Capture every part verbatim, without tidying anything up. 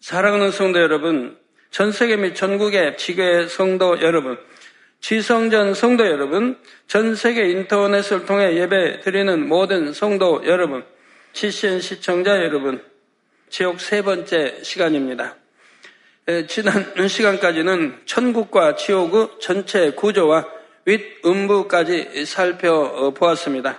사랑하는 성도 여러분, 전 세계 및 전국의 지교회 성도 여러분, 지성전 성도 여러분, 전 세계 인터넷을 통해 예배 드리는 모든 성도 여러분, 지씨엔 시청자 여러분, 지옥 세 번째 시간입니다. 지난 시간까지는 천국과 지옥의 전체 구조와 윗음부까지 살펴보았습니다.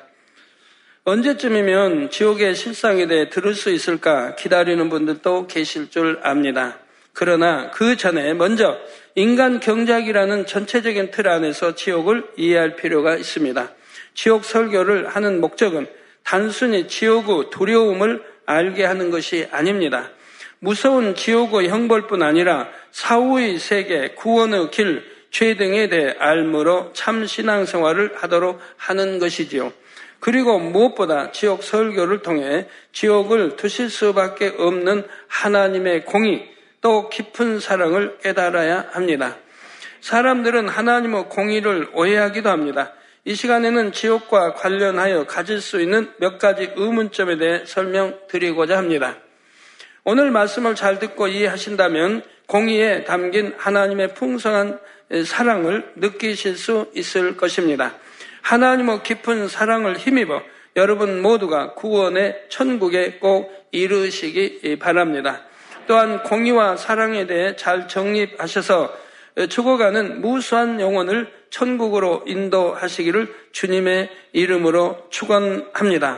언제쯤이면 지옥의 실상에 대해 들을 수 있을까 기다리는 분들도 계실 줄 압니다. 그러나 그 전에 먼저 인간 경작이라는 전체적인 틀 안에서 지옥을 이해할 필요가 있습니다. 지옥 설교를 하는 목적은 단순히 지옥의 두려움을 알게 하는 것이 아닙니다. 무서운 지옥의 형벌뿐 아니라 사후의 세계, 구원의 길, 죄 등에 대해 알므로 참 신앙생활을 하도록 하는 것이지요. 그리고 무엇보다 지옥 설교를 통해 지옥을 두실 수밖에 없는 하나님의 공의, 또 깊은 사랑을 깨달아야 합니다. 사람들은 하나님의 공의를 오해하기도 합니다. 이 시간에는 지옥과 관련하여 가질 수 있는 몇 가지 의문점에 대해 설명드리고자 합니다. 오늘 말씀을 잘 듣고 이해하신다면 공의에 담긴 하나님의 풍성한 사랑을 느끼실 수 있을 것입니다. 하나님의 깊은 사랑을 힘입어 여러분 모두가 구원의 천국에 꼭 이르시기 바랍니다. 또한 공의와 사랑에 대해 잘 정립하셔서 죽어가는 무수한 영혼을 천국으로 인도하시기를 주님의 이름으로 축원합니다.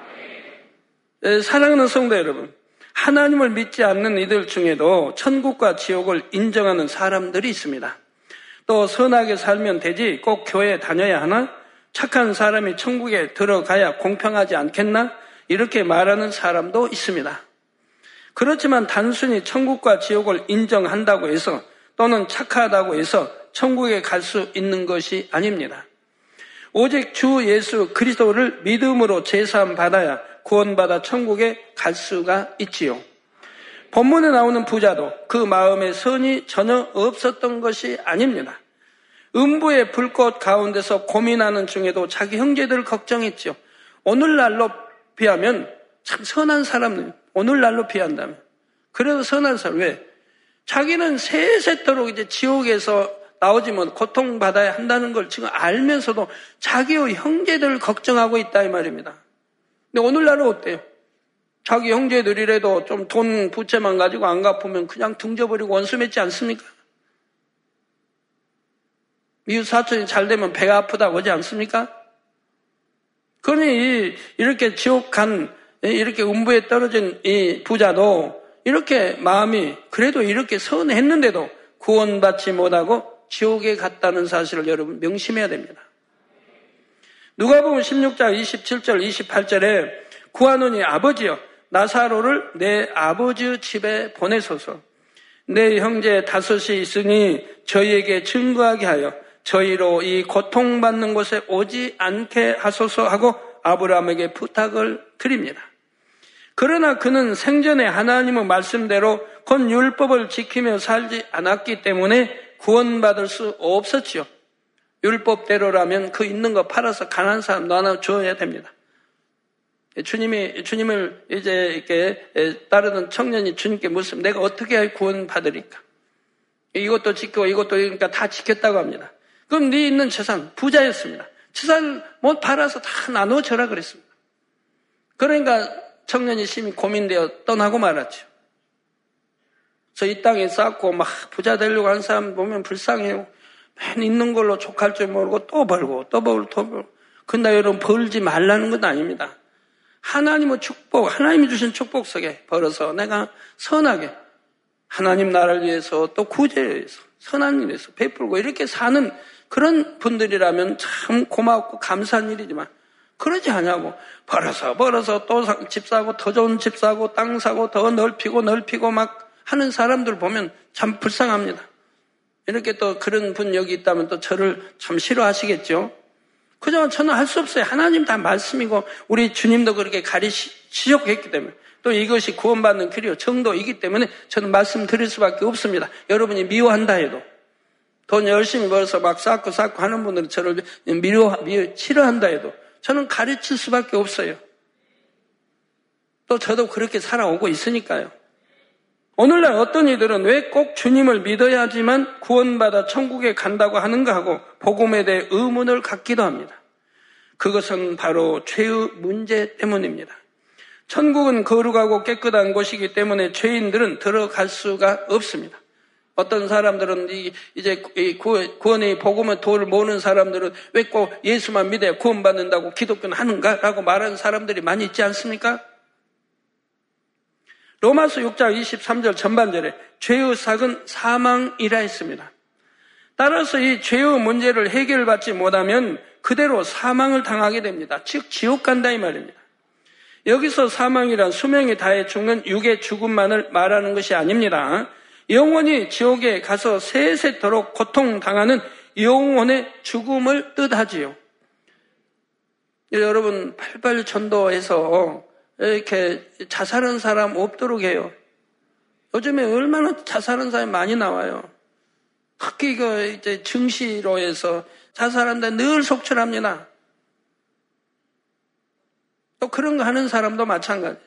사랑하는 성도 여러분, 하나님을 믿지 않는 이들 중에도 천국과 지옥을 인정하는 사람들이 있습니다. 또 선하게 살면 되지 꼭 교회에 다녀야 하나? 착한 사람이 천국에 들어가야 공평하지 않겠나? 이렇게 말하는 사람도 있습니다. 그렇지만 단순히 천국과 지옥을 인정한다고 해서 또는 착하다고 해서 천국에 갈 수 있는 것이 아닙니다. 오직 주 예수 그리스도를 믿음으로 제사함 받아야 구원받아 천국에 갈 수가 있지요. 본문에 나오는 부자도 그 마음에 선이 전혀 없었던 것이 아닙니다. 음부의 불꽃 가운데서 고민하는 중에도 자기 형제들을 걱정했죠. 오늘날로 비하면 참 선한 사람들, 오늘날로 비한다면. 그래도 선한 사람, 왜? 자기는 세세토록 이제 지옥에서 나오지 못, 고통받아야 한다는 걸 지금 알면서도 자기의 형제들을 걱정하고 있다 이 말입니다. 근데 오늘날은 어때요? 자기 형제들이라도 좀 돈 부채만 가지고 안 갚으면 그냥 등져버리고 원수 맺지 않습니까? 이웃 사촌이 잘 되면 배가 아프다고 하지 않습니까? 그러니 이렇게 지옥 간 이렇게 음부에 떨어진 이 부자도 이렇게 마음이 그래도 이렇게 선했는데도 구원받지 못하고 지옥에 갔다는 사실을 여러분 명심해야 됩니다. 누가복음 십육 장 이십칠 절 이십팔 절에 구하노니 아버지여 나사로를 내 아버지 집에 보내소서. 내 형제 다섯이 있으니 저희에게 증거하게 하여 저희로 이 고통받는 곳에 오지 않게 하소서 하고 아브라함에게 부탁을 드립니다. 그러나 그는 생전에 하나님의 말씀대로 곧 율법을 지키며 살지 않았기 때문에 구원받을 수 없었지요. 율법대로라면 그 있는 거 팔아서 가난한 사람도 하나 줘야 됩니다. 주님이, 주님을 이제 이렇게 따르는 청년이 주님께 묻으면 내가 어떻게 구원받으리까? 이것도 지키고 이것도 그러니까 다 지켰다고 합니다. 그럼 네 있는 재산, 부자였습니다. 재산을 못 팔아서 다 나눠줘라 그랬습니다. 그러니까 청년이 심히 고민되어 떠나고 말았죠. 그래서 이 땅에 쌓고 막 부자 되려고 하는 사람 보면 불쌍해요. 맨 있는 걸로 족할 줄 모르고 또 벌고 또 벌고 또 벌고. 근데 여러분 벌지 말라는 건 아닙니다. 하나님의 축복, 하나님이 주신 축복 속에 벌어서 내가 선하게 하나님 나라를 위해서 또 구제를 위해서 선한 일에서 베풀고 이렇게 사는 그런 분들이라면 참 고맙고 감사한 일이지만 그러지 않냐고 벌어서 벌어서 또 집 사고 더 좋은 집 사고 땅 사고 더 넓히고 넓히고 막 하는 사람들 보면 참 불쌍합니다. 이렇게 또 그런 분 여기 있다면 또 저를 참 싫어하시겠죠. 그저 저는 할 수 없어요. 하나님 다 말씀이고 우리 주님도 그렇게 가르치셨기 때문에 또 이것이 구원받는 길이요 정도이기 때문에 저는 말씀드릴 수밖에 없습니다. 여러분이 미워한다 해도 돈 열심히 벌어서 막 쌓고 쌓고 하는 분들은 저를 미워, 미워, 싫어한다 해도 저는 가르칠 수밖에 없어요. 또 저도 그렇게 살아오고 있으니까요. 오늘날 어떤 이들은 왜 꼭 주님을 믿어야지만 구원받아 천국에 간다고 하는가 하고 복음에 대해 의문을 갖기도 합니다. 그것은 바로 죄의 문제 때문입니다. 천국은 거룩하고 깨끗한 곳이기 때문에 죄인들은 들어갈 수가 없습니다. 어떤 사람들은 이제 구원의 복음의 도를 모르는 사람들은 왜 꼭 예수만 믿어야 구원받는다고 기독교는 하는가라고 말하는 사람들이 많이 있지 않습니까? 로마서 육 장 이십삼 절 전반절에 죄의 삭은 사망이라 했습니다. 따라서 이 죄의 문제를 해결받지 못하면 그대로 사망을 당하게 됩니다. 즉 지옥 간다 이 말입니다. 여기서 사망이란 수명이 다해 죽는 육의 죽음만을 말하는 것이 아닙니다. 영원히 지옥에 가서 세세토록 고통당하는 영혼의 죽음을 뜻하지요. 여러분 팔팔 전도에서 이렇게 자살한 사람 없도록 해요. 요즘에 얼마나 자살한 사람이 많이 나와요. 특히 그 이제 증시로 해서 자살한다 늘 속출합니다. 또 그런 거 하는 사람도 마찬가지.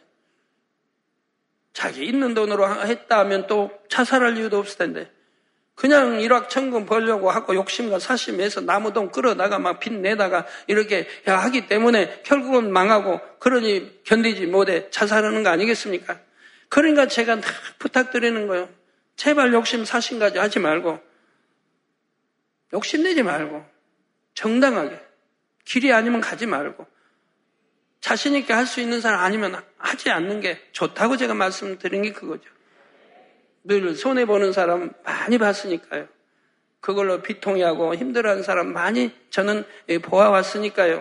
자기 있는 돈으로 했다 하면 또 자살할 이유도 없을 텐데 그냥 일확천금 벌려고 하고 욕심과 사심에서 나무 돈 끌어다가 막 빚 내다가 이렇게 하기 때문에 결국은 망하고 그러니 견디지 못해 자살하는 거 아니겠습니까? 그러니까 제가 다 부탁드리는 거예요. 제발 욕심 사심까지 하지 말고 욕심내지 말고 정당하게 길이 아니면 가지 말고 자신 있게 할 수 있는 사람 아니면 하지 않는 게 좋다고 제가 말씀드린 게 그거죠. 늘 손해보는 사람 많이 봤으니까요. 그걸로 비통해하고 힘들어하는 사람 많이 저는 보아왔으니까요.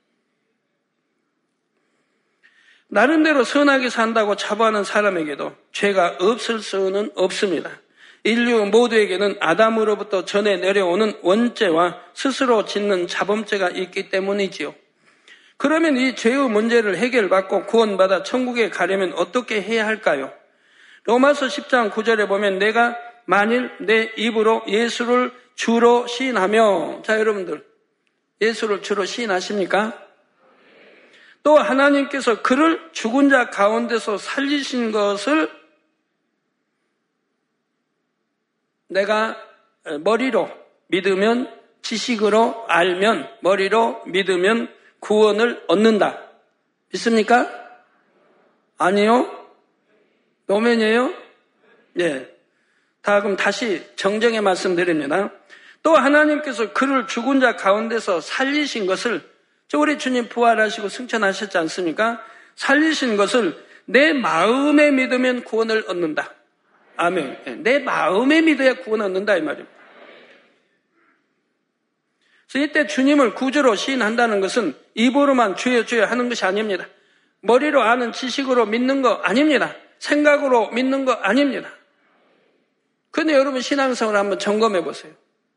나름대로 선하게 산다고 자부하는 사람에게도 죄가 없을 수는 없습니다. 인류 모두에게는 아담으로부터 전해 내려오는 원죄와 스스로 짓는 자범죄가 있기 때문이지요. 그러면 이 죄의 문제를 해결받고 구원받아 천국에 가려면 어떻게 해야 할까요? 로마서 십 장 구 절에 보면 내가 만일 내 입으로 예수를 주로 시인하며 자 여러분들 예수를 주로 시인하십니까? 또 하나님께서 그를 죽은 자 가운데서 살리신 것을 내가 머리로 믿으면 지식으로 알면 머리로 믿으면 구원을 얻는다. 믿습니까? 아니요? 노면이에요? 예. 다 그럼 다시 정정해 말씀드립니다. 또 하나님께서 그를 죽은 자 가운데서 살리신 것을 저 우리 주님 부활하시고 승천하셨지 않습니까? 살리신 것을 내 마음에 믿으면 구원을 얻는다. 아멘. 예. 내 마음에 믿어야 구원을 얻는다 이 말입니다. 그래서 이때 주님을 구주로 시인한다는 것은 입으로만 주여 주여 하는 것이 아닙니다. 머리로 아는 지식으로 믿는 거 아닙니다. 생각으로 믿는 거 아닙니다. 그런데 여러분 신앙생활을 한번 점검해 보세요.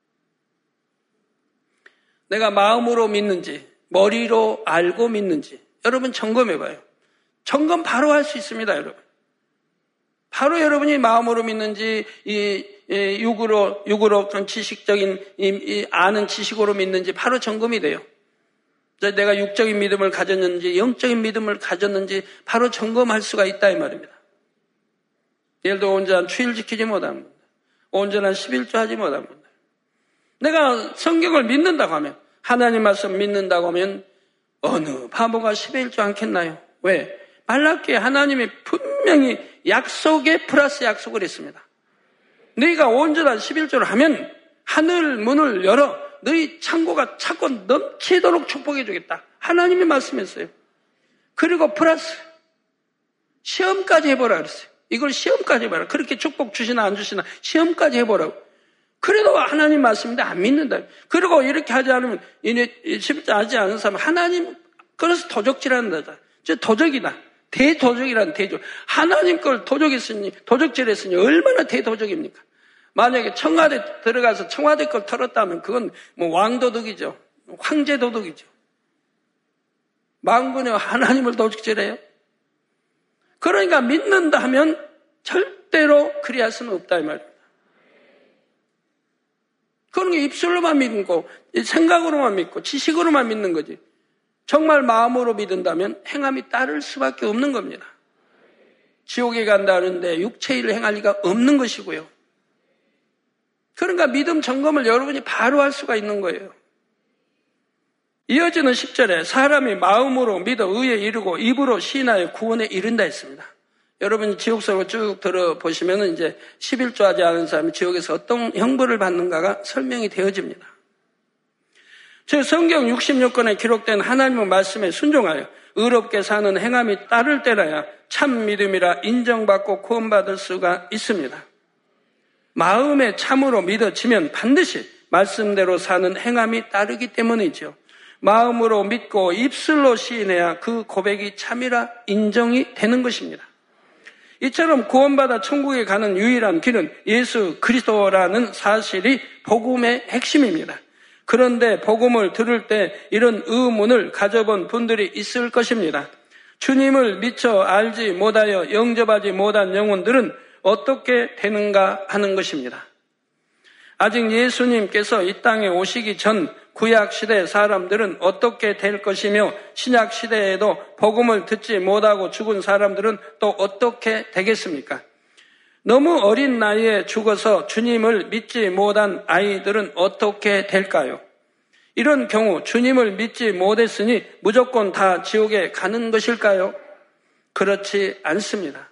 내가 마음으로 믿는지 머리로 알고 믿는지 여러분 점검해 봐요. 점검 바로 할 수 있습니다. 여러분. 바로 여러분이 마음으로 믿는지 이, 이 육으로 육으로 그런 지식적인 이, 이 아는 지식으로 믿는지 바로 점검이 돼요. 내가 육적인 믿음을 가졌는지 영적인 믿음을 가졌는지 바로 점검할 수가 있다 이 말입니다. 예를 들어 온전한 주일 지키지 못하는 분들, 온전한 십일조 하지 못하는 분들. 내가 성경을 믿는다고 하면 하나님 말씀 믿는다고 하면 어느 바보가 십일조 않겠나요? 왜? 말라기에 하나님이 분명히 약속에 플러스 약속을 했습니다. 너희가 온전한 십일조를 하면 하늘 문을 열어 너희 창고가 차고 넘치도록 축복해 주겠다. 하나님이 말씀했어요. 그리고 플러스 시험까지 해보라 그랬어요. 이걸 시험까지 해보라. 그렇게 축복 주시나 안 주시나 시험까지 해보라고. 그래도 하나님 말씀인데 안 믿는다. 그리고 이렇게 하지 않으면 십일조 하지 않은 사람은 하나님 그래서 도적질한다. 저 도적이다. 대도적이라는 대적. 하나님 걸 도적했으니, 도적질했으니 얼마나 대도적입니까? 만약에 청와대 들어가서 청와대 걸 털었다면 그건 뭐 왕도덕이죠. 황제도덕이죠. 망군의 하나님을 도적질해요? 그러니까 믿는다 하면 절대로 그리할 수는 없다 이 말입니다. 그런 게 입술로만 믿고 생각으로만 믿고 지식으로만 믿는 거지. 정말 마음으로 믿는다면 행함이 따를 수밖에 없는 겁니다. 지옥에 간다는데 육체의 일을 행할 리가 없는 것이고요. 그러니까 믿음 점검을 여러분이 바로 할 수가 있는 거예요. 이어지는 십 절에 사람이 마음으로 믿어 의에 이르고 입으로 시인하여 구원에 이른다 했습니다. 여러분이 지옥서로 쭉 들어보시면 이제 십일 조 하지 않은 사람이 지옥에서 어떤 형벌을 받는가가 설명이 되어집니다. 즉 성경 육십육 권에 기록된 하나님의 말씀에 순종하여 의롭게 사는 행함이 따를 때라야 참 믿음이라 인정받고 구원받을 수가 있습니다. 마음에 참으로 믿어지면 반드시 말씀대로 사는 행함이 따르기 때문이죠. 마음으로 믿고 입술로 시인해야 그 고백이 참이라 인정이 되는 것입니다. 이처럼 구원받아 천국에 가는 유일한 길은 예수 그리스도라는 사실이 복음의 핵심입니다. 그런데 복음을 들을 때 이런 의문을 가져본 분들이 있을 것입니다. 주님을 미처 알지 못하여 영접하지 못한 영혼들은 어떻게 되는가 하는 것입니다. 아직 예수님께서 이 땅에 오시기 전 구약시대 사람들은 어떻게 될 것이며 신약시대에도 복음을 듣지 못하고 죽은 사람들은 또 어떻게 되겠습니까? 너무 어린 나이에 죽어서 주님을 믿지 못한 아이들은 어떻게 될까요? 이런 경우 주님을 믿지 못했으니 무조건 다 지옥에 가는 것일까요? 그렇지 않습니다.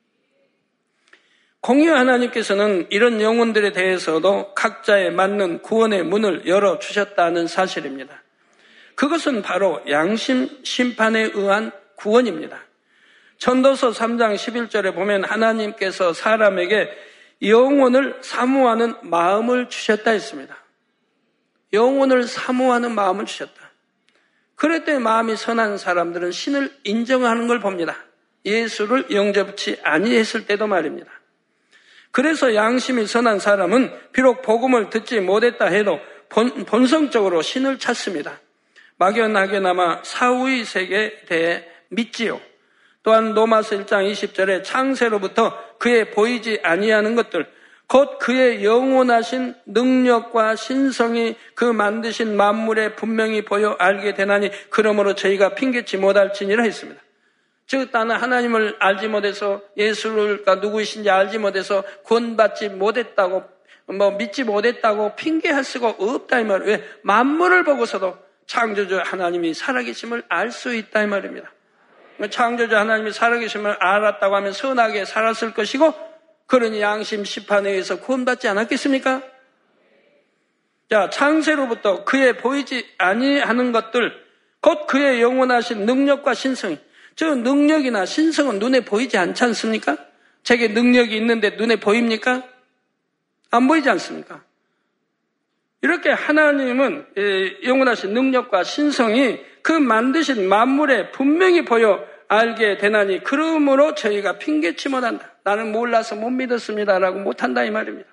공의 하나님께서는 이런 영혼들에 대해서도 각자에 맞는 구원의 문을 열어주셨다는 사실입니다. 그것은 바로 양심 심판에 의한 구원입니다. 전도서 삼 장 십일 절에 보면 하나님께서 사람에게 영혼을 사모하는 마음을 주셨다 했습니다. 영혼을 사모하는 마음을 주셨다. 그럴 때 마음이 선한 사람들은 신을 인정하는 걸 봅니다. 예수를 영접치 아니했을 때도 말입니다. 그래서 양심이 선한 사람은 비록 복음을 듣지 못했다 해도 본, 본성적으로 신을 찾습니다. 막연하게나마 사후의 세계에 대해 믿지요. 또한 로마서 일 장 이십 절에 창세로부터 그의 보이지 아니하는 것들, 곧 그의 영원하신 능력과 신성이 그 만드신 만물에 분명히 보여 알게 되나니 그러므로 저희가 핑계치 못할지니라 했습니다. 즉 나는 하나님을 알지 못해서 예수가 누구이신지 알지 못해서 구원받지 못했다고 뭐 믿지 못했다고 핑계할 수가 없다 이 말이에요. 왜? 만물을 보고서도 창조주 하나님이 살아계심을 알 수 있다 이 말입니다. 창조주 하나님이 살아계심을 알았다고 하면 선하게 살았을 것이고 그러니 양심 심판에 의해서 구원받지 않았겠습니까? 자, 창세로부터 그의 보이지 아니하는 것들, 곧 그의 영원하신 능력과 신성이, 저 능력이나 신성은 눈에 보이지 않지 않습니까? 제게 능력이 있는데 눈에 보입니까? 안 보이지 않습니까? 이렇게 하나님은 영원하신 능력과 신성이 그 만드신 만물에 분명히 보여 알게 되나니 그러므로 저희가 핑계치 못한다. 나는 몰라서 못 믿었습니다라고 못한다 이 말입니다.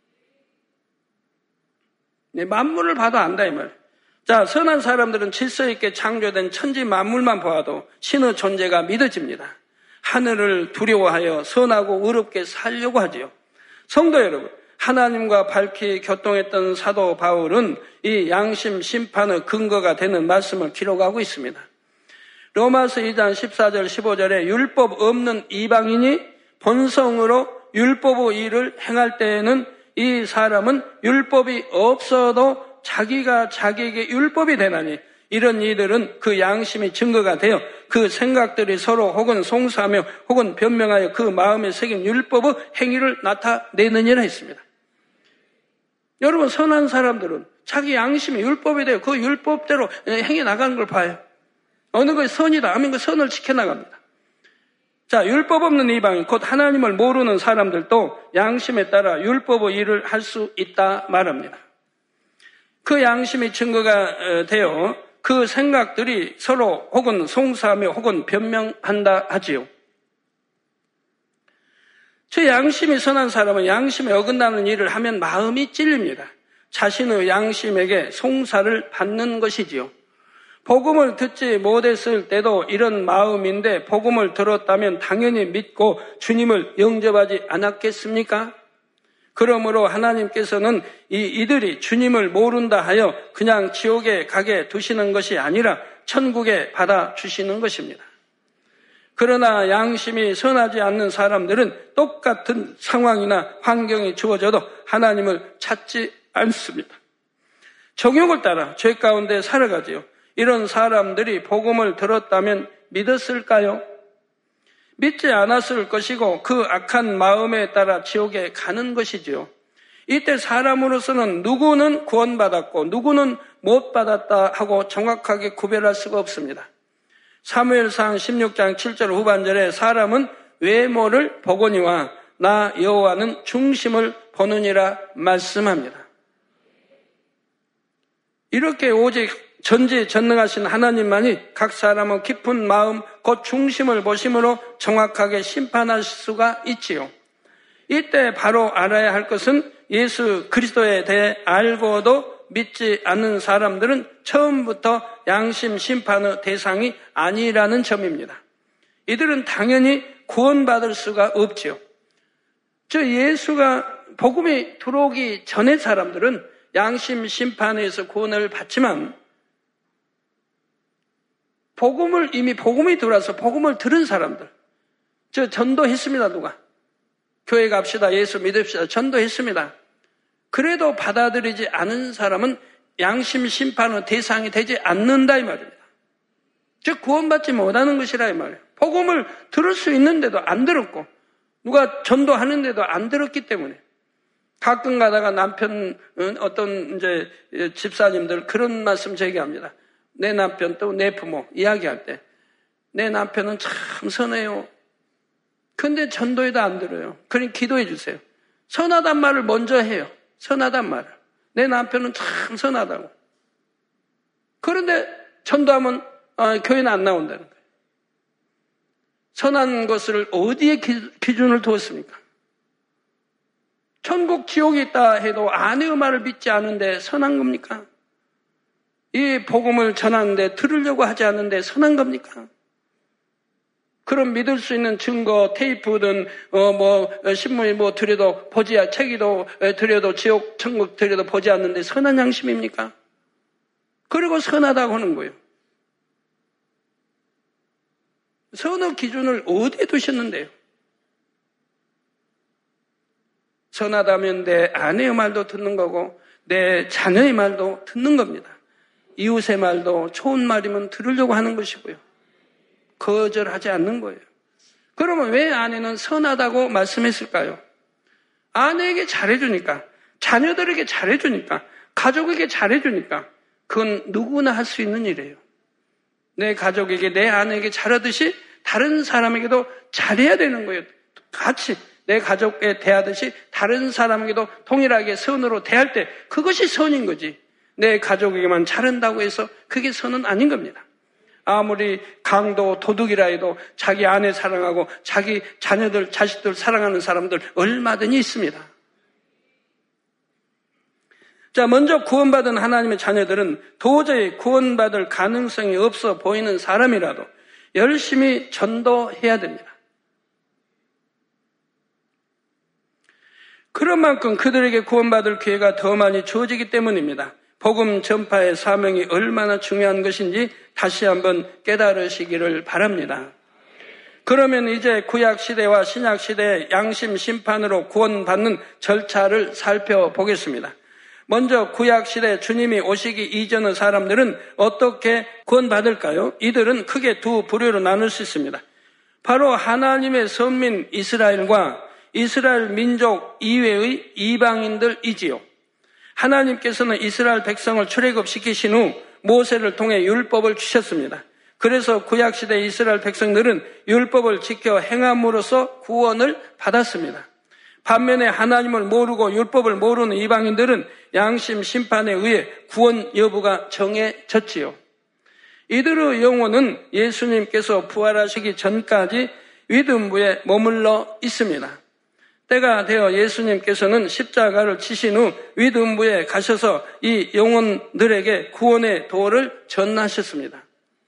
네, 만물을 봐도 안다 이 말. 자, 선한 사람들은 질서 있게 창조된 천지 만물만 보아도 신의 존재가 믿어집니다. 하늘을 두려워하여 선하고 의롭게 살려고 하지요. 성도 여러분, 하나님과 밝히 교통했던 사도 바울은 이 양심 심판의 근거가 되는 말씀을 기록하고 있습니다. 로마서 이 장 십사 절 십오 절에 율법 없는 이방인이 본성으로 율법의 일을 행할 때에는 이 사람은 율법이 없어도 자기가 자기에게 율법이 되나니 이런 이들은 그 양심이 증거가 되어 그 생각들이 서로 혹은 송사하며 혹은 변명하여 그 마음에 새긴 율법의 행위를 나타내느니라 했습니다. 여러분, 선한 사람들은 자기 양심이 율법이 되어 그 율법대로 행해 나가는 걸 봐요. 어느 것이 선이다 하면 그 선을 지켜나갑니다. 자, 율법 없는 이방인, 곧 하나님을 모르는 사람들도 양심에 따라 율법의 일을 할 수 있다 말합니다. 그 양심이 증거가 되어 그 생각들이 서로 혹은 송사하며 혹은 변명한다 하지요. 저 양심이 선한 사람은 양심에 어긋나는 일을 하면 마음이 찔립니다. 자신의 양심에게 송사를 받는 것이지요. 복음을 듣지 못했을 때도 이런 마음인데 복음을 들었다면 당연히 믿고 주님을 영접하지 않았겠습니까? 그러므로 하나님께서는 이, 이들이 주님을 모른다 하여 그냥 지옥에 가게 두시는 것이 아니라 천국에 받아주시는 것입니다. 그러나 양심이 선하지 않는 사람들은 똑같은 상황이나 환경이 주어져도 하나님을 찾지 않습니다. 정욕을 따라 죄 가운데 살아가지요. 이런 사람들이 복음을 들었다면 믿었을까요? 믿지 않았을 것이고 그 악한 마음에 따라 지옥에 가는 것이지요. 이때 사람으로서는 누구는 구원받았고 누구는 못 받았다 하고 정확하게 구별할 수가 없습니다. 사무엘상 십육 장 칠 절 후반절에 사람은 외모를 보거니와 나 여호와는 중심을 보느니라 말씀합니다. 이렇게 오직 전지전능하신 하나님만이 각 사람의 깊은 마음 곧 중심을 보심으로 정확하게 심판할 수가 있지요. 이때 바로 알아야 할 것은 예수 그리스도에 대해 알고도 믿지 않는 사람들은 처음부터 양심 심판의 대상이 아니라는 점입니다. 이들은 당연히 구원받을 수가 없지요. 저 예수가 복음이 들어오기 전의 사람들은 양심 심판에서 구원을 받지만 복음을 이미 복음이 들어와서 복음을 들은 사람들, 저 전도했습니다. 누가? 교회 갑시다. 예수 믿읍시다. 전도했습니다. 그래도 받아들이지 않은 사람은 양심 심판의 대상이 되지 않는다 이 말입니다. 즉 구원받지 못하는 것이라 이 말이에요. 복음을 들을 수 있는데도 안 들었고 누가 전도하는데도 안 들었기 때문에 가끔 가다가 남편 어떤 이제 집사님들 그런 말씀 제게 합니다. 내 남편 또 내 부모 이야기할 때 내 남편은 참 선해요. 근데 전도에도 안 들어요. 그러니 기도해 주세요. 선하단 말을 먼저 해요. 선하단 말을. 내 남편은 참 선하다고. 그런데 전도하면 어, 교회는 안 나온다는 거예요. 선한 것을 어디에 기, 기준을 두었습니까? 천국 지옥이 있다 해도 아내의 말을 믿지 않은데 선한 겁니까? 이 복음을 전하는데 들으려고 하지 않는데 선한 겁니까? 그럼 믿을 수 있는 증거, 테이프든 어 뭐 신문이 뭐 들여도 보지 책이도 들여도 지옥 천국 들여도 보지 않는데 선한 양심입니까? 그리고 선하다고 하는 거예요. 선의 기준을 어디에 두셨는데요? 선하다면 내 아내의 말도 듣는 거고 내 자녀의 말도 듣는 겁니다. 이웃의 말도 좋은 말이면 들으려고 하는 것이고요. 거절하지 않는 거예요. 그러면 왜 아내는 선하다고 말씀했을까요? 아내에게 잘해주니까, 자녀들에게 잘해주니까, 가족에게 잘해주니까 그건 누구나 할 수 있는 일이에요. 내 가족에게, 내 아내에게 잘하듯이 다른 사람에게도 잘해야 되는 거예요. 같이 내 가족에 대하듯이 다른 사람에게도 동일하게 선으로 대할 때 그것이 선인 거지. 내 가족에게만 잘한다고 해서 그게 선은 아닌 겁니다. 아무리 강도 도둑이라 해도 자기 아내 사랑하고 자기 자녀들, 자식들 사랑하는 사람들 얼마든지 있습니다. 자, 먼저 구원받은 하나님의 자녀들은 도저히 구원받을 가능성이 없어 보이는 사람이라도 열심히 전도해야 됩니다. 그런 만큼 그들에게 구원받을 기회가 더 많이 주어지기 때문입니다. 복음 전파의 사명이 얼마나 중요한 것인지 다시 한번 깨달으시기를 바랍니다. 그러면 이제 구약시대와 신약시대의 양심 심판으로 구원받는 절차를 살펴보겠습니다. 먼저 구약시대 주님이 오시기 이전의 사람들은 어떻게 구원받을까요? 이들은 크게 두 부류로 나눌 수 있습니다. 바로 하나님의 선민 이스라엘과 이스라엘 민족 이외의 이방인들이지요. 하나님께서는 이스라엘 백성을 출애굽시키신 후 모세를 통해 율법을 주셨습니다. 그래서 구약시대 이스라엘 백성들은 율법을 지켜 행함으로써 구원을 받았습니다. 반면에 하나님을 모르고 율법을 모르는 이방인들은 양심 심판에 의해 구원 여부가 정해졌지요. 이들의 영혼은 예수님께서 부활하시기 전까지 위든부에 머물러 있습니다. 때가 되어 예수님께서는 십자가를 치신 후 위든부에 가셔서 이 영혼들에게 구원의 도를 전하셨습니다.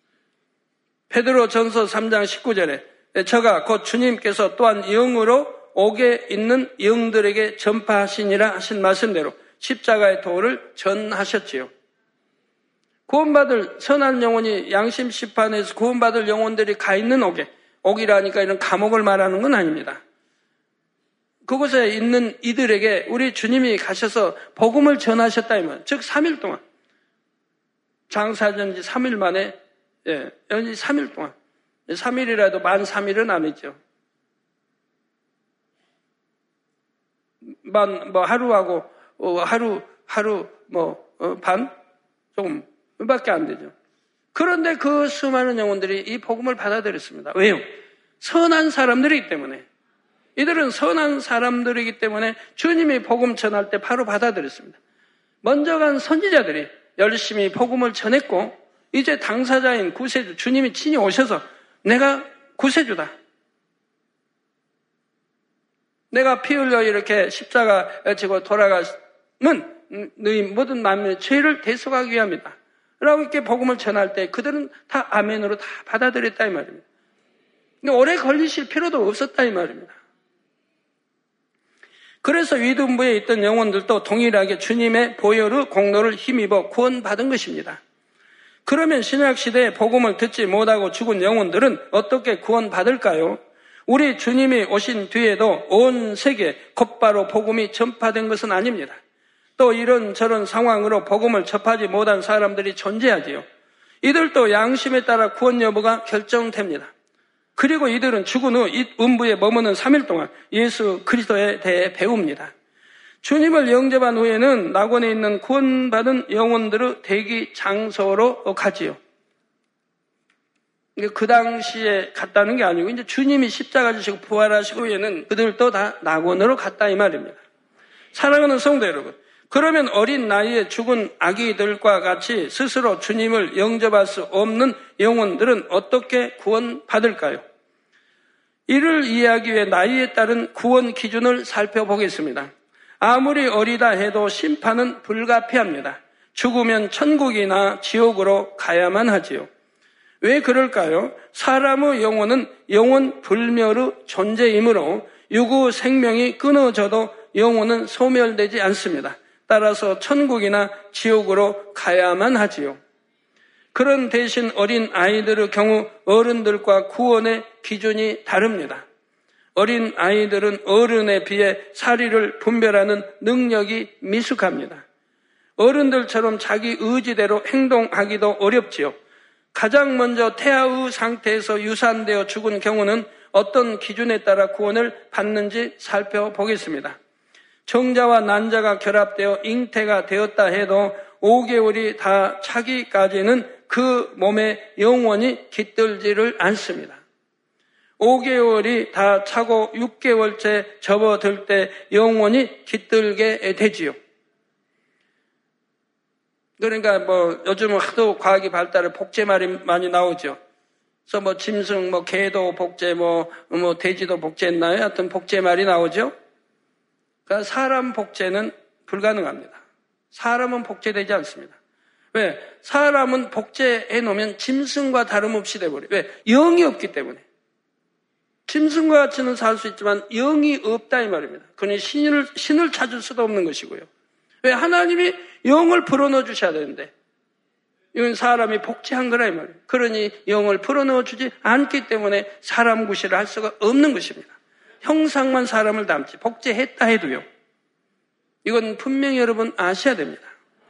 베드로전서 삼 장 십구 절에 저가 곧 주님께서 또한 영으로 옥에 있는 영들에게 전파하시니라 하신 말씀대로 십자가의 도를 전하셨지요. 구원받을 선한 영혼이 양심 심판에서 구원받을 영혼들이 가 있는 옥에 옥이라니까 이런 감옥을 말하는 건 아닙니다. 그곳에 있는 이들에게 우리 주님이 가셔서 복음을 전하셨다면, 즉 삼 일 동안, 장사전지 삼 일 만에, 예, 연지 삼 일 동안, 삼 일이라도 만 삼 일은 아니죠. 만, 뭐, 하루하고, 어, 하루, 하루, 뭐, 어, 반? 조금, 밖에 안 되죠. 그런데 그 수많은 영혼들이 이 복음을 받아들였습니다. 왜요? 선한 사람들이기 때문에. 이들은 선한 사람들이기 때문에 주님이 복음 전할 때 바로 받아들였습니다. 먼저 간 선지자들이 열심히 복음을 전했고, 이제 당사자인 구세주, 주님이 친히 오셔서 내가 구세주다. 내가 피 흘려 이렇게 십자가 지고 돌아가면 너희 모든 만민의 죄를 대속하기 위함이다. 라고 이렇게 복음을 전할 때 그들은 다 아멘으로 다 받아들였다 이 말입니다. 근데 오래 걸리실 필요도 없었다 이 말입니다. 그래서 위둔부에 있던 영혼들도 동일하게 주님의 보혈의 공로를 힘입어 구원받은 것입니다. 그러면 신약시대에 복음을 듣지 못하고 죽은 영혼들은 어떻게 구원받을까요? 우리 주님이 오신 뒤에도 온 세계에 곧바로 복음이 전파된 것은 아닙니다. 또 이런저런 상황으로 복음을 접하지 못한 사람들이 존재하지요. 이들도 양심에 따라 구원 여부가 결정됩니다. 그리고 이들은 죽은 후 이 음부에 머무는 삼 일 동안 예수 그리스도에 대해 배웁니다. 주님을 영접한 후에는 낙원에 있는 구원받은 영혼들의 대기 장소로 가지요. 그 당시에 갔다는 게 아니고 이제 주님이 십자가 지시고 부활하시고 후에는 그들도 다 낙원으로 갔다 이 말입니다. 사랑하는 성도 여러분, 그러면 어린 나이에 죽은 아기들과 같이 스스로 주님을 영접할 수 없는 영혼들은 어떻게 구원받을까요? 이를 이해하기 위해 나이에 따른 구원 기준을 살펴보겠습니다. 아무리 어리다 해도 심판은 불가피합니다. 죽으면 천국이나 지옥으로 가야만 하지요. 왜 그럴까요? 사람의 영혼은 영혼 불멸의 존재이므로 유구 생명이 끊어져도 영혼은 소멸되지 않습니다. 따라서 천국이나 지옥으로 가야만 하지요. 그런 대신 어린 아이들의 경우 어른들과 구원의 기준이 다릅니다. 어린 아이들은 어른에 비해 사리를 분별하는 능력이 미숙합니다. 어른들처럼 자기 의지대로 행동하기도 어렵지요. 가장 먼저 태아의 상태에서 유산되어 죽은 경우는 어떤 기준에 따라 구원을 받는지 살펴보겠습니다. 정자와 난자가 결합되어 잉태가 되었다 해도 오 개월이 다 차기까지는 그 몸에 영원히 깃들지를 않습니다. 오 개월이 다 차고 육 개월째 접어들 때 영원히 깃들게 되지요. 그러니까 뭐 요즘은 하도 과학이 발달해 복제말이 많이 나오죠. 그래서 뭐 짐승, 뭐 개도 복제, 뭐, 뭐 돼지도 복제했나요? 하여튼 복제말이 나오죠. 그러니까 사람 복제는 불가능합니다. 사람은 복제되지 않습니다. 왜? 사람은 복제해 놓으면 짐승과 다름없이 돼버려요. 왜? 영이 없기 때문에. 짐승과 같이는 살 수 있지만 영이 없다 이 말입니다. 그러니 신을, 신을 찾을 수도 없는 것이고요. 왜? 하나님이 영을 불어넣어 주셔야 되는데 이건 사람이 복제한 거라 이 말이에요. 그러니 영을 불어넣어 주지 않기 때문에 사람 구실을 할 수가 없는 것입니다. 형상만 사람을 닮지 복제했다 해도요. 이건 분명히 여러분 아셔야 됩니다.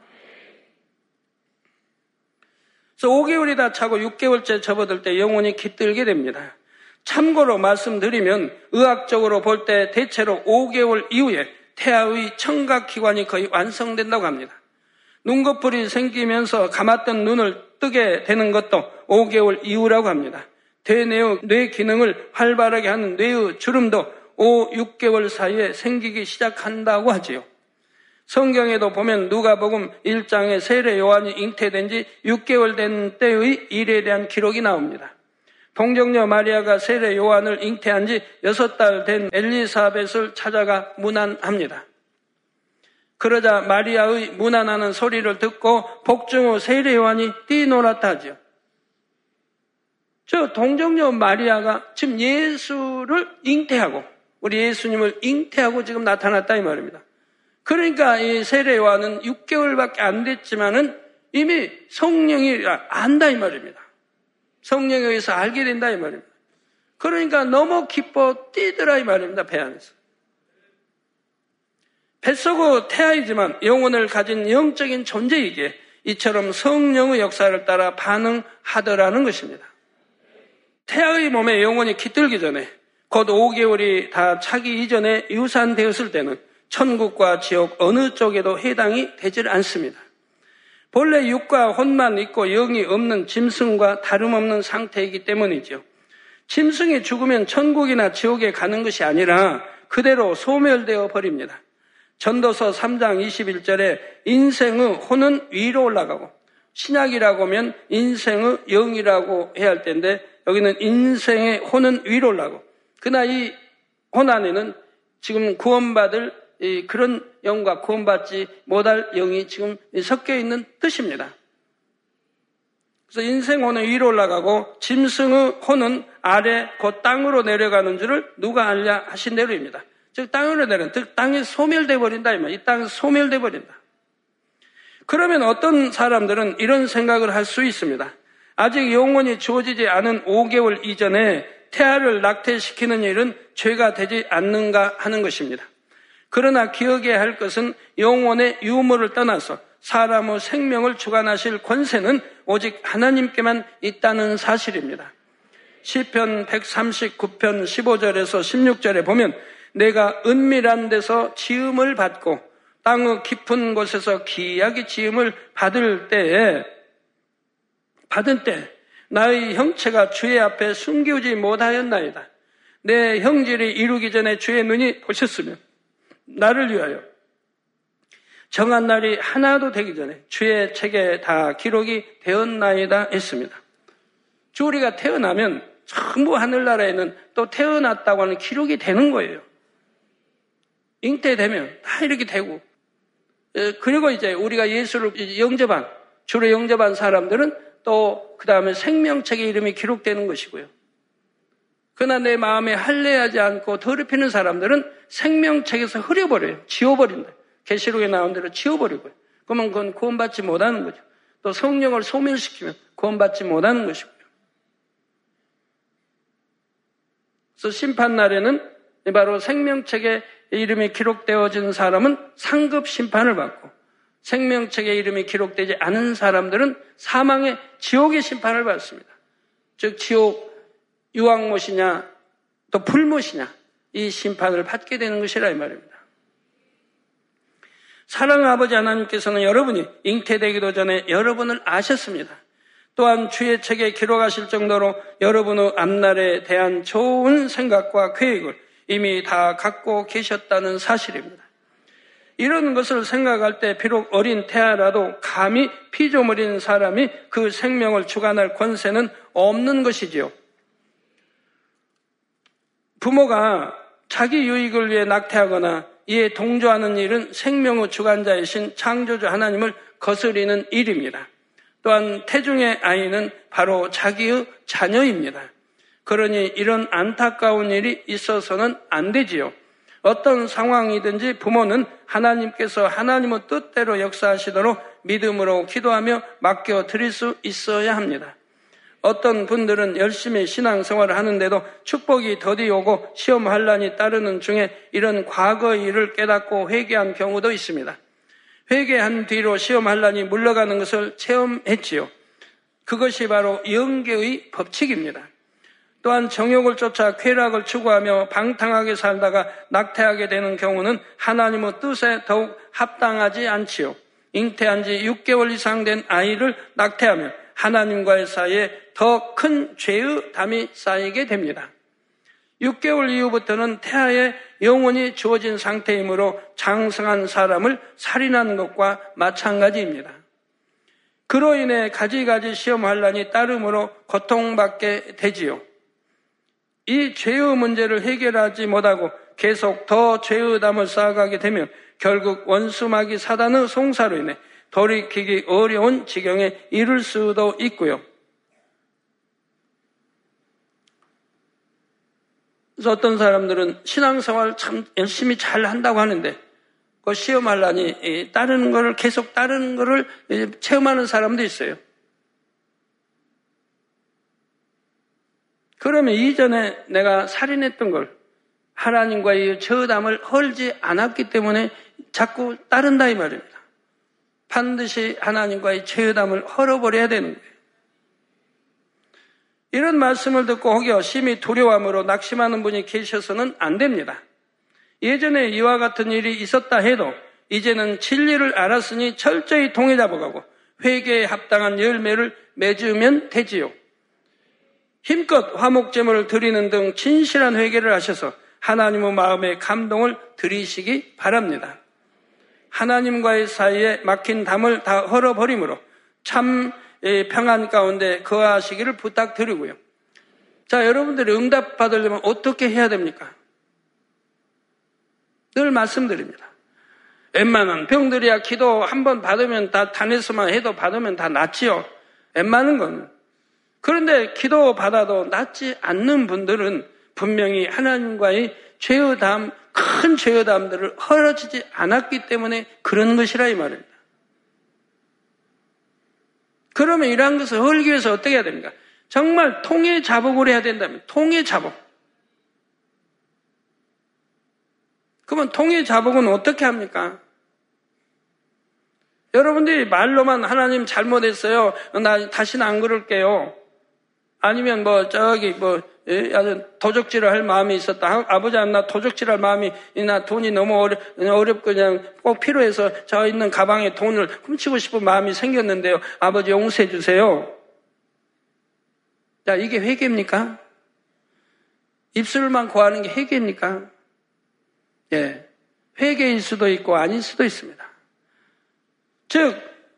그래서 오 개월이 다 차고 육 개월째 접어들 때 영혼이 깃들게 됩니다. 참고로 말씀드리면 의학적으로 볼 때 대체로 오 개월 이후에 태아의 청각기관이 거의 완성된다고 합니다. 눈꺼풀이 생기면서 감았던 눈을 뜨게 되는 것도 오 개월 이후라고 합니다. 대뇌의 뇌 기능을 활발하게 하는 뇌의 주름도 오, 육 개월 사이에 생기기 시작한다고 하지요. 성경에도 보면 누가복음 일 장에 세례 요한이 잉태된 지 육 개월 된 때의 일에 대한 기록이 나옵니다. 동정녀 마리아가 세례 요한을 잉태한 지 여섯 달 된 엘리사벳을 찾아가 문안합니다. 그러자 마리아의 문안하는 소리를 듣고 복중 후 세례 요한이 뛰놀았다 하죠. 저 동정녀 마리아가 지금 예수를 잉태하고 우리 예수님을 잉태하고 지금 나타났다 이 말입니다. 그러니까 이 세례 요한은 육 개월밖에 안 됐지만은 이미 성령이 안다 이 말입니다. 성령에 의해서 알게 된다 이 말입니다. 그러니까 너무 기뻐 뛰더라 이 말입니다. 배 안에서. 뱃속의 태아이지만 영혼을 가진 영적인 존재이기에 이처럼 성령의 역사를 따라 반응하더라는 것입니다. 태아의 몸에 영혼이 깃들기 전에 곧 오 개월이 다 차기 이전에 유산되었을 때는 천국과 지옥 어느 쪽에도 해당이 되질 않습니다. 본래 육과 혼만 있고 영이 없는 짐승과 다름없는 상태이기 때문이죠. 짐승이 죽으면 천국이나 지옥에 가는 것이 아니라 그대로 소멸되어 버립니다. 전도서 삼 장 이십일 절에 인생의 혼은 위로 올라가고, 신약이라고 하면 인생의 영이라고 해야 할 텐데 여기는 인생의 혼은 위로 올라가고, 그러나 이 혼 안에는 지금 구원받을 그런 영과 구원받지 못할 영이 지금 섞여 있는 뜻입니다. 그래서 인생 혼은 위로 올라가고 짐승의 혼은 아래 곧 땅으로 내려가는 줄을 누가 알냐 하신 대로입니다. 즉 땅으로 내려는, 즉 땅이 소멸돼 버린다 이 말. 이 땅이 소멸돼 버린다. 그러면 어떤 사람들은 이런 생각을 할 수 있습니다. 아직 영혼이 주어지지 않은 오 개월 이전에 태아를 낙태시키는 일은 죄가 되지 않는가 하는 것입니다. 그러나 기억해야 할 것은 영혼의 유무를 떠나서 사람의 생명을 주관하실 권세는 오직 하나님께만 있다는 사실입니다. 시편 백삼십구 편 십오 절에서 십육 절에 보면 내가 은밀한 데서 지음을 받고 땅의 깊은 곳에서 기이하게 지음을 받을 때에 받은 때 나의 형체가 주의 앞에 숨기우지 못하였나이다. 내 형질이 이루기 전에 주의 눈이 보셨으면 나를 위하여 정한 날이 하나도 되기 전에 주의 책에 다 기록이 되었나이다 했습니다. 주 우리가 태어나면 전부 하늘나라에는 또 태어났다고 하는 기록이 되는 거예요. 잉태되면 다 이렇게 되고, 그리고 이제 우리가 예수를 영접한, 주로 영접한 사람들은 또 그 다음에 생명책의 이름이 기록되는 것이고요. 그러나 내 마음에 할례하지 않고 더럽히는 사람들은 생명책에서 흐려버려요. 지워버린다. 계시록에 나온 대로 지워버리고요. 그러면 그건 구원받지 못하는 거죠. 또 성령을 소멸시키면 구원받지 못하는 것이고요. 그래서 심판날에는 바로 생명책에 이름이 기록되어진 사람은 상급 심판을 받고, 생명책에 이름이 기록되지 않은 사람들은 사망의 지옥의 심판을 받습니다. 즉 지옥 유황못이냐 또 불못이냐 이 심판을 받게 되는 것이라 이 말입니다. 사랑하는 아버지 하나님께서는 여러분이 잉태되기도 전에 여러분을 아셨습니다. 또한 주의 책에 기록하실 정도로 여러분의 앞날에 대한 좋은 생각과 계획을 이미 다 갖고 계셨다는 사실입니다. 이런 것을 생각할 때 비록 어린 태아라도 감히 피조물인 사람이 그 생명을 주관할 권세는 없는 것이지요. 부모가 자기 유익을 위해 낙태하거나 이에 동조하는 일은 생명의 주관자이신 창조주 하나님을 거스리는 일입니다. 또한 태중의 아이는 바로 자기의 자녀입니다. 그러니 이런 안타까운 일이 있어서는 안 되지요. 어떤 상황이든지 부모는 하나님께서 하나님의 뜻대로 역사하시도록 믿음으로 기도하며 맡겨드릴 수 있어야 합니다. 어떤 분들은 열심히 신앙생활을 하는데도 축복이 더디 오고 시험 환란이 따르는 중에 이런 과거의 일을 깨닫고 회개한 경우도 있습니다. 회개한 뒤로 시험 환란이 물러가는 것을 체험했지요. 그것이 바로 영계의 법칙입니다. 또한 정욕을 쫓아 쾌락을 추구하며 방탕하게 살다가 낙태하게 되는 경우는 하나님의 뜻에 더욱 합당하지 않지요. 잉태한 지 육 개월 이상 된 아이를 낙태하면 하나님과의 사이에 더 큰 죄의 담이 쌓이게 됩니다. 육 개월 이후부터는 태아의 영혼이 주어진 상태이므로 장성한 사람을 살인하는 것과 마찬가지입니다. 그로 인해 가지가지 시험 환란이 따름으로 고통받게 되지요. 이 죄의 문제를 해결하지 못하고 계속 더 죄의 담을 쌓아가게 되면 결국 원수마귀 사단의 송사로 인해 돌이키기 어려운 지경에 이를 수도 있고요. 그래서 어떤 사람들은 신앙생활 참 열심히 잘 한다고 하는데 그 시험 환란이 따르는 거를 계속 따르는 거를 체험하는 사람도 있어요. 그러면 이전에 내가 살인했던 걸 하나님과의 저담을 헐지 않았기 때문에 자꾸 따른다 이 말입니다. 반드시 하나님과의 저담을 헐어버려야 되는 거예요. 이런 말씀을 듣고 혹여 심히 두려움으로 낙심하는 분이 계셔서는 안 됩니다. 예전에 이와 같은 일이 있었다 해도 이제는 진리를 알았으니 철저히 통해 잡아가고 회개에 합당한 열매를 맺으면 되지요. 힘껏 화목제물을 드리는 등 진실한 회개를 하셔서 하나님의 마음에 감동을 드리시기 바랍니다. 하나님과의 사이에 막힌 담을 다 헐어버림으로 참 평안 가운데 거하시기를 부탁드리고요. 자, 여러분들이 응답 받으려면 어떻게 해야 됩니까? 늘 말씀드립니다. 웬만한 병들이야 기도 한번 받으면 다 단에서만 해도 받으면 다 낫지요. 웬만한 건. 그런데 기도 받아도 낫지 않는 분들은 분명히 하나님과의 죄의 담, 큰 죄의 담들을 헐어지지 않았기 때문에 그런 것이라 이 말입니다. 그러면 이러한 것을 헐기 위해서 어떻게 해야 됩니까? 정말 통해 자복을 해야 된다면 통해 자복. 그러면 통해 자복은 어떻게 합니까? 여러분들이 말로만 하나님 잘못했어요. 나 다시는 안 그럴게요. 아니면 뭐 저기 뭐 아주 도적질을 할 마음이 있었다. 아버지 나 도적질할 마음이 나 돈이 너무 어려, 어렵고 그냥 꼭 필요해서 저 있는 가방에 돈을 훔치고 싶은 마음이 생겼는데요. 아버지 용서해 주세요. 자, 이게 회개입니까? 입술만 고하는 게 회개입니까? 예, 회개일 수도 있고 아닐 수도 있습니다. 즉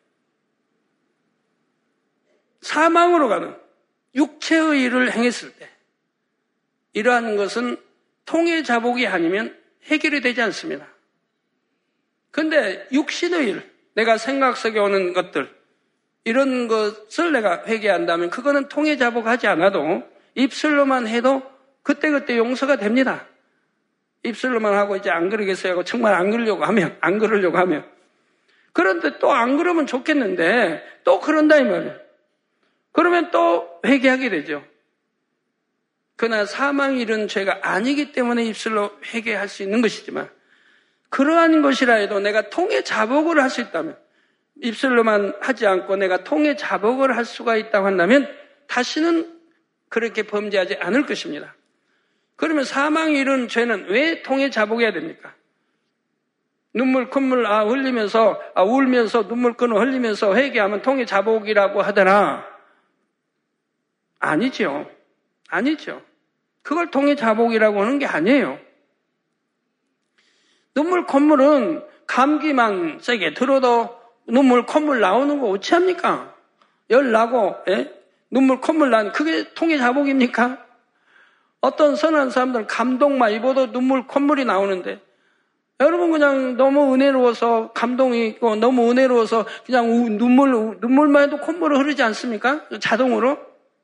사망으로 가는 육체의 일을 행했을 때 이러한 것은 통해 자복이 아니면 해결이 되지 않습니다. 그런데 육신의 일, 내가 생각 속에 오는 것들 이런 것을 내가 회개한다면 그거는 통해 자복하지 않아도 입술로만 해도 그때그때 용서가 됩니다. 입술로만 하고 이제 안 그러겠어요 하고 정말 안 그러려고 하면 안 그러려고 하면 그런데 또 안 그러면 좋겠는데 또 그런다 이 말이에요. 그러면 또 회개하게 되죠. 그러나 사망이 이른 죄가 아니기 때문에 입술로 회개할 수 있는 것이지만 그러한 것이라 해도 내가 통해 자복을 할 수 있다면 입술로만 하지 않고 내가 통해 자복을 할 수가 있다고 한다면 다시는 그렇게 범죄하지 않을 것입니다. 그러면 사망이 이른 죄는 왜 통해 자복해야 됩니까? 눈물 콧물 아 흘리면서 아 울면서 눈물 끈을 흘리면서 회개하면 통해 자복이라고 하더라. 아니죠. 아니죠. 그걸 통해 자복이라고 하는 게 아니에요. 눈물 콧물은 감기만 세게 들어도 눈물 콧물 나오는 거 어찌합니까? 열 나고 예? 눈물 콧물 난 그게 통해 자복입니까? 어떤 선한 사람들은 감동만 입어도 눈물 콧물이 나오는데 여러분 그냥 너무 은혜로워서 감동이 있고 너무 은혜로워서 그냥 우, 눈물, 눈물만 해도 콧물이 흐르지 않습니까? 자동으로?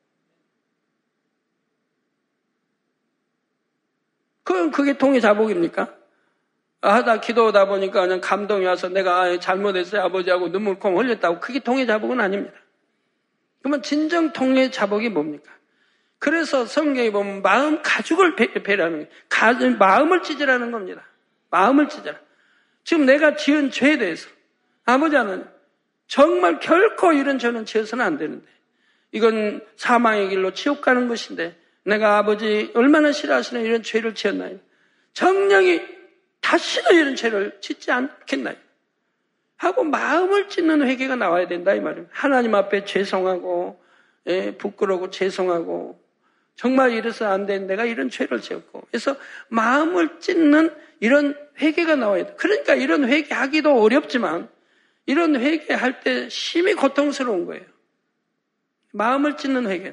그럼 그게 통해 자복입니까? 하다 기도하다 보니까 그냥 감동이 와서 내가 아, 잘못했어요 아버지하고 눈물 콩 흘렸다고 그게 통해 자복은 아닙니다. 그러면 진정 통해 자복이 뭡니까? 그래서 성경에 보면 마음 가죽을 베라는 거예요. 마음을 찢으라는 겁니다. 마음을 찢어라. 지금 내가 지은 죄에 대해서 아버지 하나님 정말 결코 이런 죄는 지어서는 안 되는데 이건 사망의 길로 지옥 가는 것인데 내가 아버지 얼마나 싫어하시는 이런 죄를 지었나요? 정령이 다시는 이런 죄를 짓지 않겠나요? 하고 마음을 찢는 회개가 나와야 된다 이 말입니다. 하나님 앞에 죄송하고 예, 부끄러우고 죄송하고 정말 이래서 안 된 내가 이런 죄를 지었고 그래서 마음을 찢는 이런 회개가 나와야 돼. 그러니까 이런 회개하기도 어렵지만 이런 회개할 때 심히 고통스러운 거예요. 마음을 찢는 회개는.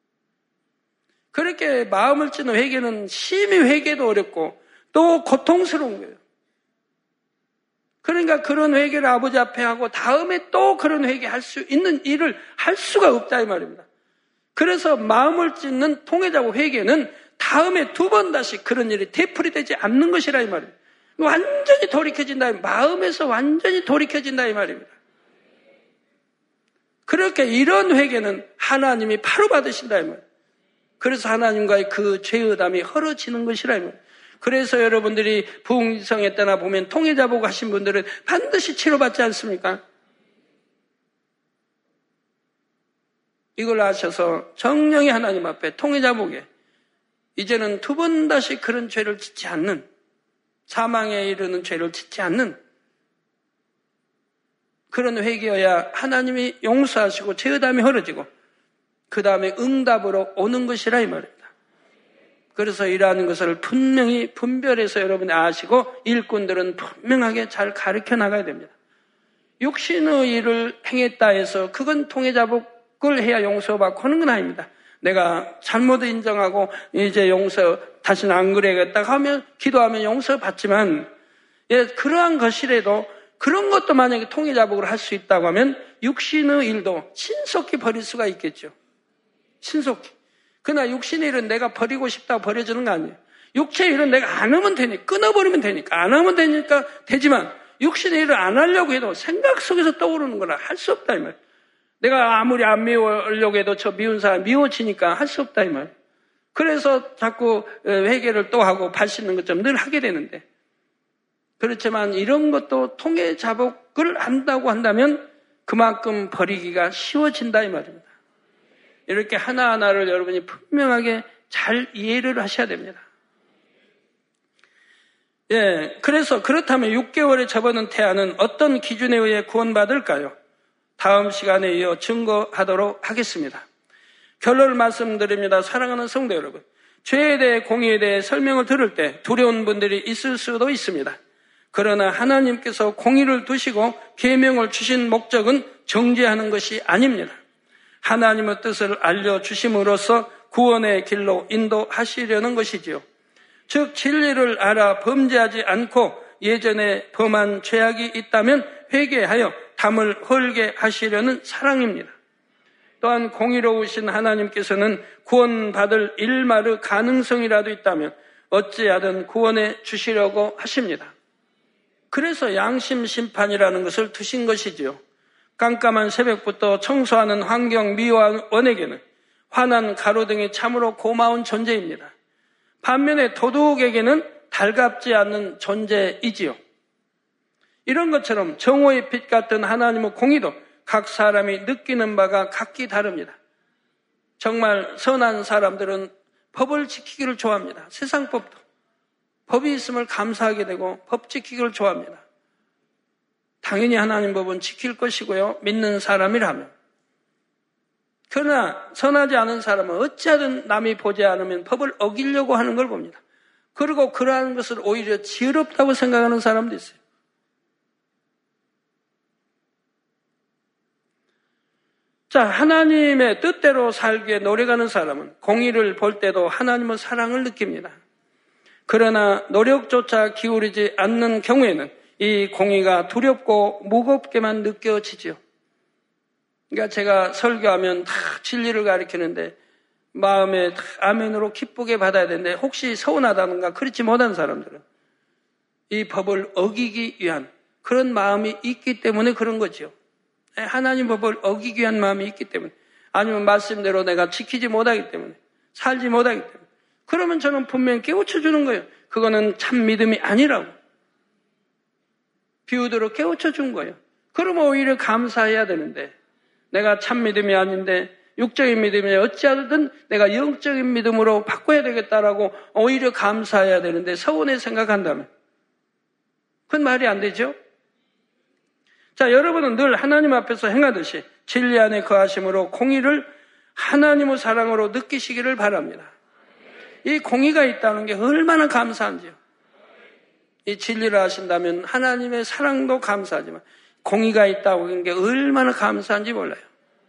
그렇게 마음을 찢는 회개는 심히 회개도 어렵고 또 고통스러운 거예요. 그러니까 그런 회개를 아버지 앞에 하고 다음에 또 그런 회개할 수 있는 일을 할 수가 없다 이 말입니다. 그래서 마음을 찢는 통해자고 회개는 다음에 두 번 다시 그런 일이 되풀이되지 않는 것이라 이 말입니다. 완전히 돌이켜진다. 마음에서 완전히 돌이켜진다 이 말입니다. 그렇게 이런 회개는 하나님이 바로 받으신다 이 말입니다. 그래서 하나님과의 그 죄의담이 헐어지는 것이라. 그래서 여러분들이 부흥성회 때나 보면 통해자복 하신 분들은 반드시 치료받지 않습니까? 이걸 아셔서 정령이 하나님 앞에 통해자복에 이제는 두 번 다시 그런 죄를 짓지 않는, 사망에 이르는 죄를 짓지 않는 그런 회개여야 하나님이 용서하시고 죄의담이 헐어지고 그 다음에 응답으로 오는 것이라 이 말입니다. 그래서 이러한 것을 분명히 분별해서 여러분이 아시고 일꾼들은 분명하게 잘 가르쳐 나가야 됩니다. 육신의 일을 행했다 해서 그건 통해자복을 해야 용서받고 하는 건 아닙니다. 내가 잘못 인정하고 이제 용서 다시는 안 그래야겠다 하면 기도하면 용서받지만, 예, 그러한 것이라도 그런 것도 만약에 통해자복으로 할 수 있다고 하면 육신의 일도 신속히 버릴 수가 있겠죠. 신속히. 그러나 육신의 일은 내가 버리고 싶다고 버려주는 거 아니에요. 육체의 일은 내가 안 하면 되니까, 끊어버리면 되니까, 안 하면 되니까 되지만 육신의 일을 안 하려고 해도 생각 속에서 떠오르는 거라 할 수 없다 이 말. 내가 아무리 안 미우려고 해도 저 미운 사람 미워지니까 할 수 없다 이 말. 그래서 자꾸 회개를 또 하고 발 씻는 것처럼 늘 하게 되는데, 그렇지만 이런 것도 통해자복을 한다고 한다면 그만큼 버리기가 쉬워진다 이 말입니다. 이렇게 하나하나를 여러분이 분명하게 잘 이해를 하셔야 됩니다. 예, 그래서 그렇다면 육 개월에 접어든 태아는 어떤 기준에 의해 구원받을까요? 다음 시간에 이어 증거하도록 하겠습니다. 결론을 말씀드립니다. 사랑하는 성도 여러분, 죄에 대해 공의에 대해 설명을 들을 때 두려운 분들이 있을 수도 있습니다. 그러나 하나님께서 공의를 두시고 계명을 주신 목적은 정죄하는 것이 아닙니다. 하나님의 뜻을 알려주심으로써 구원의 길로 인도하시려는 것이지요. 즉 진리를 알아 범죄하지 않고 예전에 범한 죄악이 있다면 회개하여 담을 헐게 하시려는 사랑입니다. 또한 공의로우신 하나님께서는 구원받을 일말의 가능성이라도 있다면 어찌하든 구원해 주시려고 하십니다. 그래서 양심 심판이라는 것을 두신 것이지요. 깜깜한 새벽부터 청소하는 환경 미화원에게는 환한 가로등이 참으로 고마운 존재입니다. 반면에 도둑에게는 달갑지 않는 존재이지요. 이런 것처럼 정오의 빛 같은 하나님의 공의도 각 사람이 느끼는 바가 각기 다릅니다. 정말 선한 사람들은 법을 지키기를 좋아합니다. 세상 법도. 법이 있음을 감사하게 되고 법 지키기를 좋아합니다. 당연히 하나님 법은 지킬 것이고요. 믿는 사람이라면. 그러나 선하지 않은 사람은 어찌하든 남이 보지 않으면 법을 어기려고 하는 걸 봅니다. 그리고 그러한 것을 오히려 지혜롭다고 생각하는 사람도 있어요. 자, 하나님의 뜻대로 살기에 노력하는 사람은 공의를 볼 때도 하나님의 사랑을 느낍니다. 그러나 노력조차 기울이지 않는 경우에는 이 공의가 두렵고 무겁게만 느껴지죠. 그러니까 제가 설교하면 다 진리를 가르치는데 마음에 다 아멘으로 기쁘게 받아야 되는데 혹시 서운하다든가 그렇지 못한 사람들은 이 법을 어기기 위한 그런 마음이 있기 때문에 그런 거죠. 하나님 법을 어기기 위한 마음이 있기 때문에, 아니면 말씀대로 내가 지키지 못하기 때문에, 살지 못하기 때문에, 그러면 저는 분명히 깨우쳐 주는 거예요. 그거는 참 믿음이 아니라고. 비유대로 깨우쳐 준 거예요. 그러면 오히려 감사해야 되는데, 내가 참 믿음이 아닌데 육적인 믿음이 어찌하든 내가 영적인 믿음으로 바꿔야 되겠다라고 오히려 감사해야 되는데 서운해 생각한다면 그건 말이 안 되죠. 자, 여러분은 늘 하나님 앞에서 행하듯이 진리 안에 거하심으로 공의를 하나님의 사랑으로 느끼시기를 바랍니다. 이 공의가 있다는 게 얼마나 감사한지요. 이 진리를 하신다면 하나님의 사랑도 감사하지만 공의가 있다고 하는 게 얼마나 감사한지 몰라요.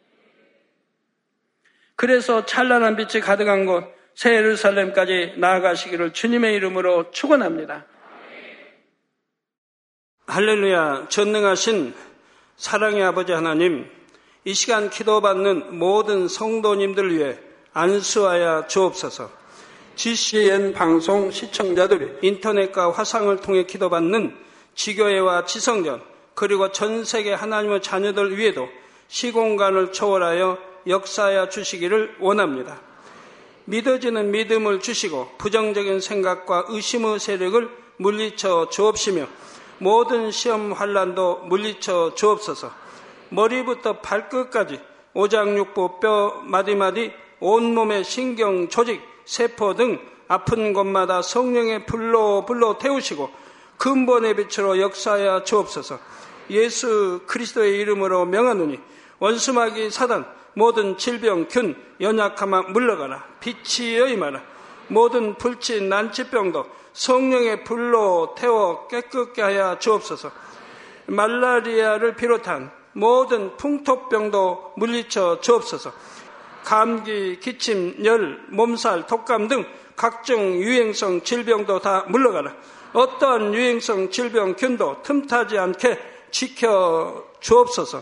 그래서 찬란한 빛이 가득한 곳 새 예루살렘까지 나아가시기를 주님의 이름으로 축원합니다. 할렐루야. 전능하신 사랑의 아버지 하나님, 이 시간 기도받는 모든 성도님들 위해 안수하여 주옵소서. 지씨엔 방송 시청자들이 인터넷과 화상을 통해 기도받는 지교회와 지성전, 그리고 전 세계 하나님의 자녀들 위에도 시공간을 초월하여 역사하여 주시기를 원합니다. 믿어지는 믿음을 주시고 부정적인 생각과 의심의 세력을 물리쳐 주옵시며 모든 시험 환난도 물리쳐 주옵소서. 머리부터 발끝까지 오장육부 뼈 마디마디 온몸의 신경 조직 세포 등 아픈 곳마다 성령의 불로 불로 태우시고 근본의 빛으로 역사하여 주옵소서. 예수 그리스도의 이름으로 명하노니 원수마귀 사단 모든 질병 균 연약함아 물러가라. 빛이 여임하라. 모든 불치 난치병도 성령의 불로 태워 깨끗게 하여 주옵소서. 말라리아를 비롯한 모든 풍토병도 물리쳐 주옵소서. 감기, 기침, 열, 몸살, 독감 등 각종 유행성 질병도 다 물러가라. 어떠한 유행성 질병 균도 틈타지 않게 지켜 주옵소서.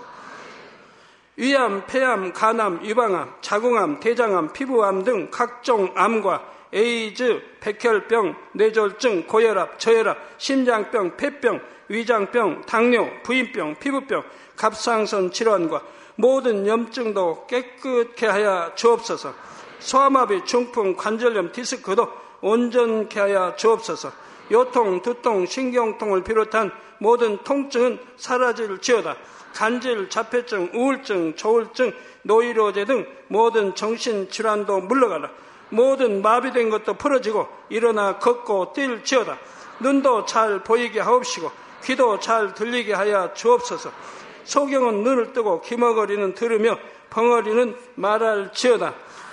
위암, 폐암, 간암, 유방암, 자궁암, 대장암, 피부암 등 각종 암과 에이즈, 백혈병, 뇌졸중, 고혈압, 저혈압, 심장병, 폐병, 위장병, 당뇨, 부인병, 피부병, 갑상선 질환과 모든 염증도 깨끗게 하여 주옵소서. 소아마비, 중풍, 관절염, 디스크도 온전케 하여 주옵소서. 요통, 두통, 신경통을 비롯한 모든 통증은 사라질지어다. 간질, 자폐증, 우울증, 조울증, 노이로제 등 모든 정신질환도 물러가라. 모든 마비된 것도 풀어지고 일어나 걷고 뛸지어다. 눈도 잘 보이게 하옵시고 귀도 잘 들리게 하여 주옵소서. 소경은 눈을 뜨고 기머거리는 들으며 벙어리는 말할지어다.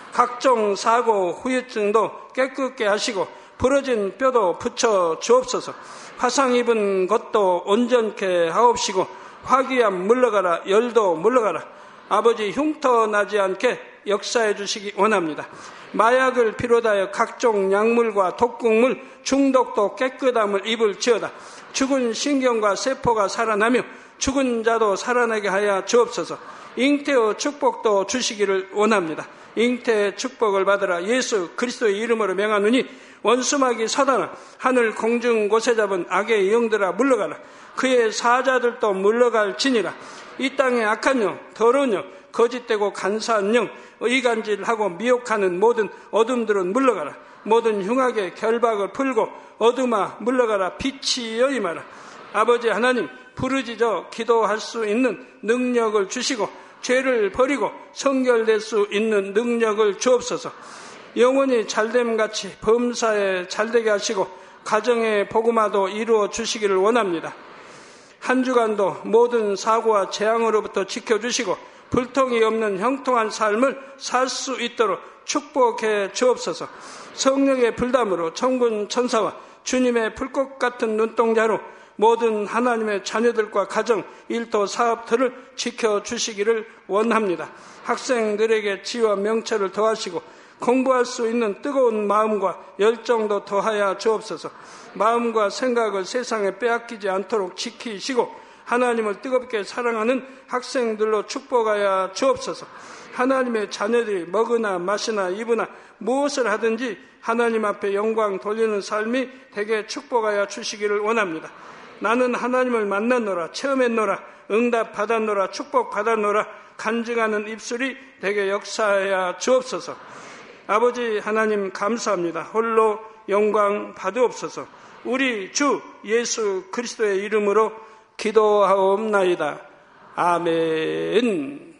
각종 사고, 후유증도 깨끗게 하시고 부러진 뼈도 붙여 주옵소서. 화상 입은 것도 온전케 하옵시고 화기암 물러가라. 열도 물러가라. 아버지 흉터 나지 않게 역사해 주시기 원합니다. 마약을 비롯하여 각종 약물과 독극물 중독도 깨끗함을 입을지어다. 죽은 신경과 세포가 살아나며 죽은 자도 살아나게 하여 주옵소서. 잉태의 축복도 주시기를 원합니다. 잉태의 축복을 받으라. 예수 그리스도의 이름으로 명하노니 원수마귀 사단아 하늘 공중 곳에 잡은 악의 영들아 물러가라. 그의 사자들도 물러갈지니라. 이 땅의 악한 영, 더러운 영, 거짓되고 간사한 영, 의간질하고 미혹하는 모든 어둠들은 물러가라. 모든 흉악의 결박을 풀고 어둠아 물러가라. 빛이 여임하라. 아버지 하나님 부르짖어 기도할 수 있는 능력을 주시고 죄를 버리고 성결될 수 있는 능력을 주옵소서. 영원히 잘됨같이 범사에 잘되게 하시고 가정의 복음화도 이루어 주시기를 원합니다. 한 주간도 모든 사고와 재앙으로부터 지켜주시고 불통이 없는 형통한 삶을 살 수 있도록 축복해 주옵소서. 성령의 불담으로 천군 천사와 주님의 불꽃 같은 눈동자로 모든 하나님의 자녀들과 가정, 일도, 사업들을 지켜주시기를 원합니다. 학생들에게 지혜와 명철을 더하시고 공부할 수 있는 뜨거운 마음과 열정도 더하여 주옵소서. 마음과 생각을 세상에 빼앗기지 않도록 지키시고 하나님을 뜨겁게 사랑하는 학생들로 축복하여 주옵소서. 하나님의 자녀들이 먹으나 마시나 입으나 무엇을 하든지 하나님 앞에 영광 돌리는 삶이 되게 축복하여 주시기를 원합니다. 나는 하나님을 만났노라, 체험했노라, 응답 받았노라, 축복 받았노라 간증하는 입술이 되게 역사하여 주옵소서. 아버지 하나님 감사합니다. 홀로 영광 받으옵소서. 우리 주 예수 그리스도의 이름으로 기도하옵나이다. 아멘.